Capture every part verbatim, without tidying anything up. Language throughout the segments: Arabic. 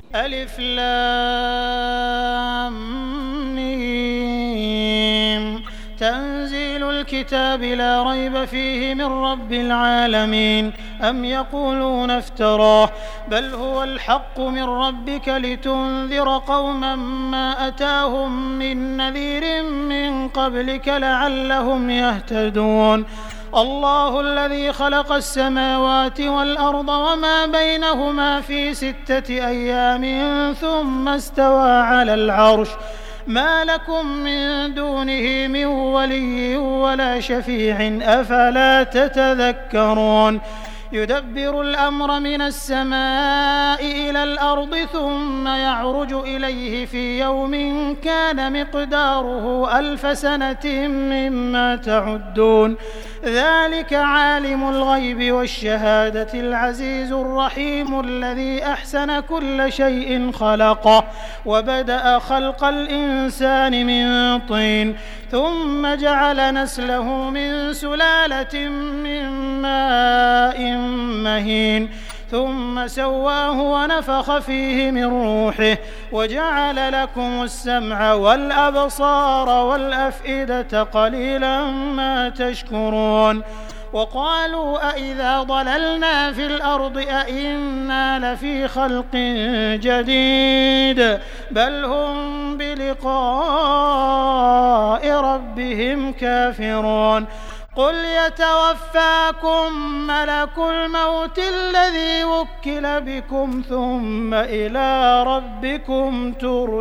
ألف لام ميم تنزيل الكتاب لا ريب فيه من رب العالمين أم يقولون افتراه بل هو الحق من ربك لتنذر قوما ما أتاهم من نذير من قبلك لعلهم يهتدون الله الذي خلق السماوات والأرض وما بينهما في ستة أيام ثم استوى على العرش ما لكم من دونه من ولي ولا شفيع أفلا تتذكرون يدبر الأمر من السماء إلى الأرض ثم يعرج إليه في يوم كان مقداره ألف سنة مما تعدون ذلك عالم الغيب والشهادة العزيز الرحيم الذي أحسن كل شيء خلقه وبدأ خلق الإنسان من طين ثم جعل نسله من سلالة من ماء مهين ثم سواه ونفخ فيه من روحه وجعل لكم السمع والأبصار والأفئدة قليلا ما تشكرون وقالوا أئذا ضللنا في الأرض أئنا لفي خلق جديد بل هم بلقاء ربهم كافرون قل يتوفاكم ملك الموت الذي وكل بكم ثم إلى ربكم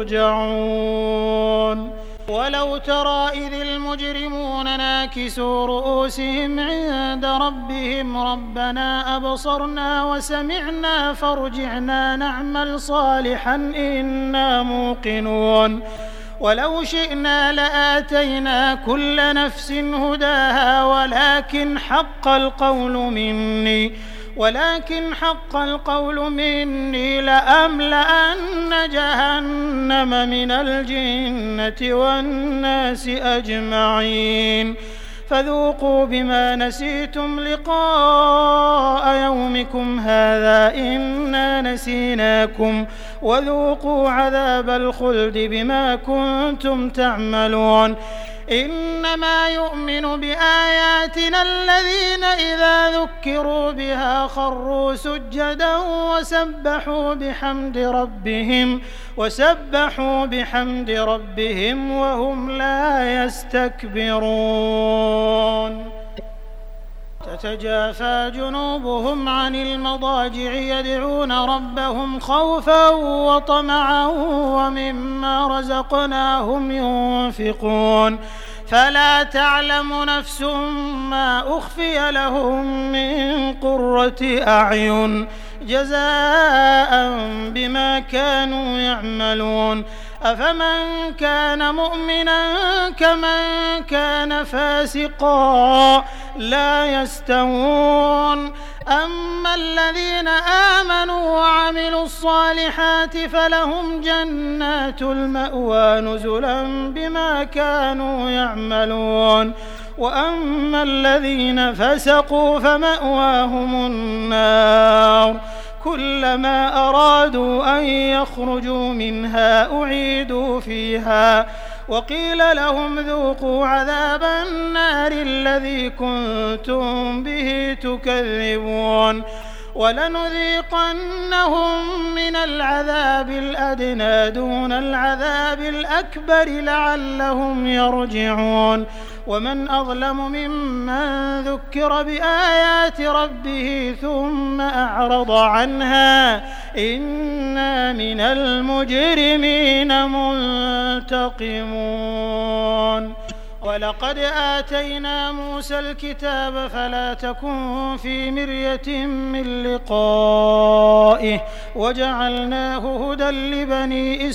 ترجعون ولو ترى إذ المجرمون ناكسوا رؤوسهم عند ربهم ربنا أبصرنا وسمعنا فارجعنا نعمل صالحا إنا موقنون ولو شئنا لآتينا كل نفس هداها ولكن حق القول مني ولكن حق القول مني لأملأن جهنم من الجنة والناس أجمعين فذوقوا بما نسيتم لقاء يومكم هذا إنا نسيناكم وذوقوا عذاب الخلد بما كنتم تعملون إنما يؤمن بآياتنا الذين إذا ذكروا بها خروا سجدا وسبحوا بحمد ربهم وسبحوا بحمد ربهم وهم لا يستكبرون تتجافى جنوبهم عن المضاجع يدعون ربهم خوفا وطمعا ومما رزقناهم ينفقون فلا تعلم نفس ما أخفي لهم من قرة أعين جزاء بما كانوا يعملون أفمن كان مؤمنا كمن كان فاسقا لا يستوون أما الذين آمنوا وعملوا الصالحات فلهم جنات المأوى نزلا بما كانوا يعملون وأما الذين فسقوا فمأواهم النار كلما أرادوا أن يخرجوا منها أعيدوا فيها وقيل لهم ذوقوا عذاب النار الذي كنتم به تكذبون ولنذيقنهم من العذاب الأدنى دون العذاب الأكبر لعلهم يرجعون ومن أظلم ممن ذكر بآيات ربه ثم أعرض عنها إنا من المجرمين منتقمون ولقد آتينا موسى الكتاب فلا تكن في مرية من لقائه وجعلناه هدى لبني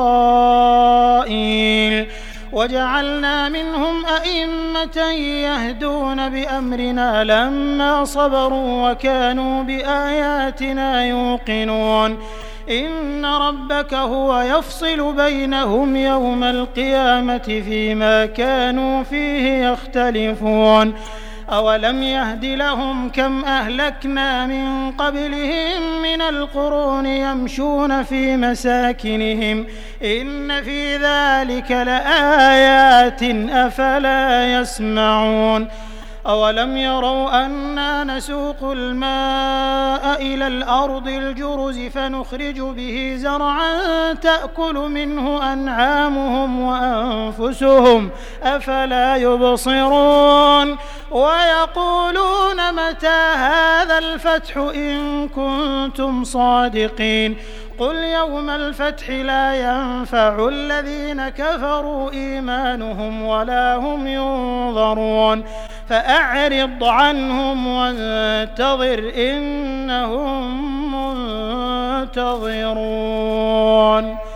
إسرائيل وجعلنا منهم أئمة يهدون بأمرنا لما صبروا وكانوا بآياتنا يوقنون إن ربك هو يفصل بينهم يوم القيامة فيما كانوا فيه يختلفون أولم يهد لهم كم أهلكنا من قبلهم من القرون يمشون في مساكنهم إن في ذلك لآيات أفلا يسمعون أولم يروا أنا نسوق الماء إلى الأرض الجرز فنخرج به زرعا تأكل منه أنعامهم وأنفسهم أفلا يبصرون ويقولون متى هذا الفتح إن كنتم صادقين قل يوم الفتح لا ينفع الذين كفروا إيمانهم ولا هم ينظرون فأعرض عنهم وانتظر إنهم منتظرون.